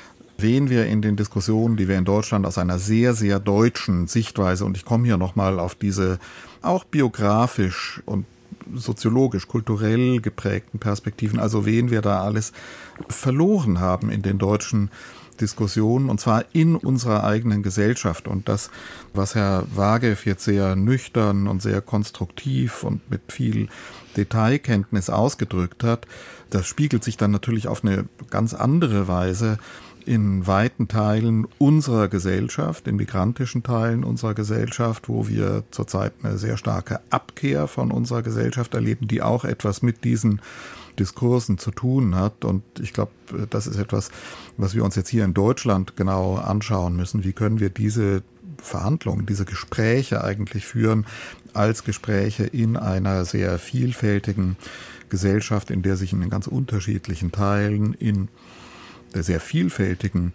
wen wir in den Diskussionen, die wir in Deutschland aus einer sehr, sehr deutschen Sichtweise, und ich komme hier nochmal auf diese auch biografisch und soziologisch, kulturell geprägten Perspektiven, also wen wir da alles verloren haben in den deutschen Diskussionen, und zwar in unserer eigenen Gesellschaft. Und das, was Herr Wagew jetzt sehr nüchtern und sehr konstruktiv und mit viel Detailkenntnis ausgedrückt hat, das spiegelt sich dann natürlich auf eine ganz andere Weise in weiten Teilen unserer Gesellschaft, in migrantischen Teilen unserer Gesellschaft, wo wir zurzeit eine sehr starke Abkehr von unserer Gesellschaft erleben, die auch etwas mit diesen Diskursen zu tun hat. Und ich glaube, das ist etwas, was wir uns jetzt hier in Deutschland genau anschauen müssen. Wie können wir diese Verhandlungen, diese Gespräche eigentlich führen als Gespräche in einer sehr vielfältigen Gesellschaft, in der sich in den ganz unterschiedlichen Teilen in der sehr vielfältigen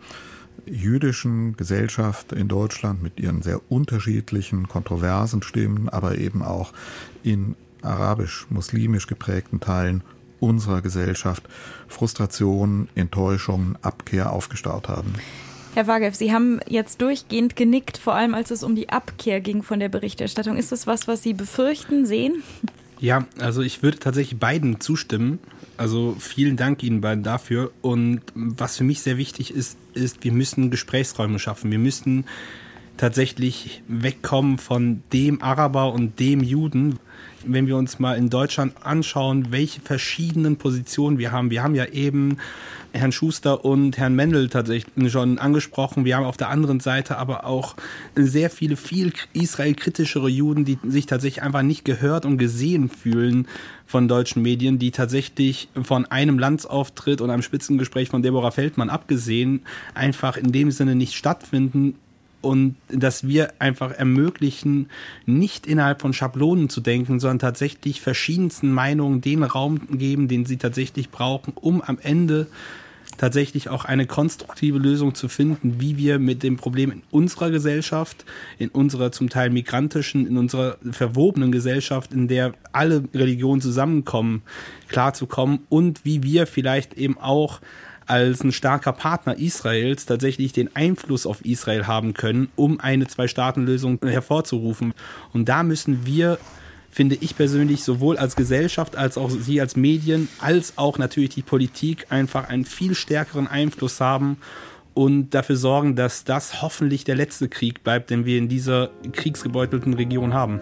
jüdischen Gesellschaft in Deutschland mit ihren sehr unterschiedlichen, kontroversen Stimmen, aber eben auch in arabisch-muslimisch geprägten Teilen unserer Gesellschaft Frustration, Enttäuschung, Abkehr aufgestaut haben. Herr Wagew, Sie haben jetzt durchgehend genickt, vor allem als es um die Abkehr ging von der Berichterstattung. Ist das was, was Sie befürchten, sehen? Ja, also ich würde tatsächlich beiden zustimmen. Also vielen Dank Ihnen beiden dafür. Und was für mich sehr wichtig ist, ist, wir müssen Gesprächsräume schaffen. Wir müssen tatsächlich wegkommen von dem Araber und dem Juden. Wenn wir uns mal in Deutschland anschauen, welche verschiedenen Positionen wir haben. Wir haben ja eben Herrn Schuster und Herrn Mendel tatsächlich schon angesprochen. Wir haben auf der anderen Seite aber auch sehr viele, viel israelkritischere Juden, die sich tatsächlich einfach nicht gehört und gesehen fühlen von deutschen Medien, die tatsächlich von einem Landsauftritt und einem Spitzengespräch von Deborah Feldmann abgesehen einfach in dem Sinne nicht stattfinden. Und dass wir einfach ermöglichen, nicht innerhalb von Schablonen zu denken, sondern tatsächlich verschiedensten Meinungen den Raum geben, den sie tatsächlich brauchen, um am Ende tatsächlich auch eine konstruktive Lösung zu finden, wie wir mit dem Problem in unserer Gesellschaft, in unserer zum Teil migrantischen, in unserer verwobenen Gesellschaft, in der alle Religionen zusammenkommen, klarzukommen und wie wir vielleicht eben auch als ein starker Partner Israels tatsächlich den Einfluss auf Israel haben können, um eine Zwei-Staaten-Lösung hervorzurufen. Und da müssen wir, finde ich persönlich, sowohl als Gesellschaft, als auch Sie als Medien, als auch natürlich die Politik einfach einen viel stärkeren Einfluss haben und dafür sorgen, dass das hoffentlich der letzte Krieg bleibt, den wir in dieser kriegsgebeutelten Region haben.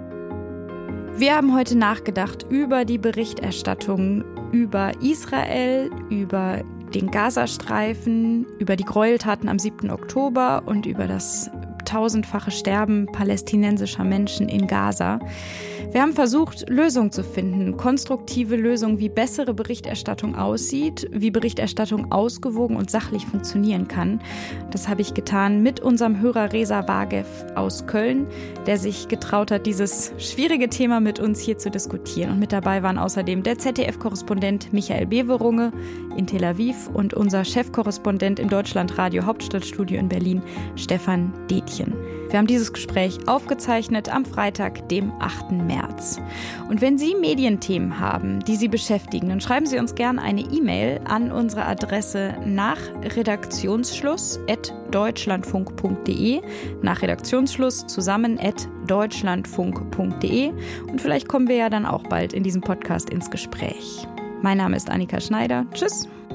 Wir haben heute nachgedacht über die Berichterstattung über Israel, über den Gazastreifen, über die Gräueltaten am siebten Oktober und über das tausendfache Sterben palästinensischer Menschen in Gaza. Wir haben versucht, Lösungen zu finden, konstruktive Lösungen, wie bessere Berichterstattung aussieht, wie Berichterstattung ausgewogen und sachlich funktionieren kann. Das habe ich getan mit unserem Hörer Reza Wagew aus Köln, der sich getraut hat, dieses schwierige Thema mit uns hier zu diskutieren. Und mit dabei waren außerdem der Z D F-Korrespondent Michael Beverunge in Tel Aviv und unser Chefkorrespondent im Deutschlandradio Hauptstadtstudio in Berlin, Stefan Detjen. Wir haben dieses Gespräch aufgezeichnet am Freitag, dem achten März. Und wenn Sie Medienthemen haben, die Sie beschäftigen, dann schreiben Sie uns gerne eine E-Mail an unsere Adresse nach redaktionsschluss at deutschlandfunk punkt de, nach Redaktionsschluss zusammen at deutschlandfunk punkt de. Und vielleicht kommen wir ja dann auch bald in diesem Podcast ins Gespräch. Mein Name ist Annika Schneider. Tschüss.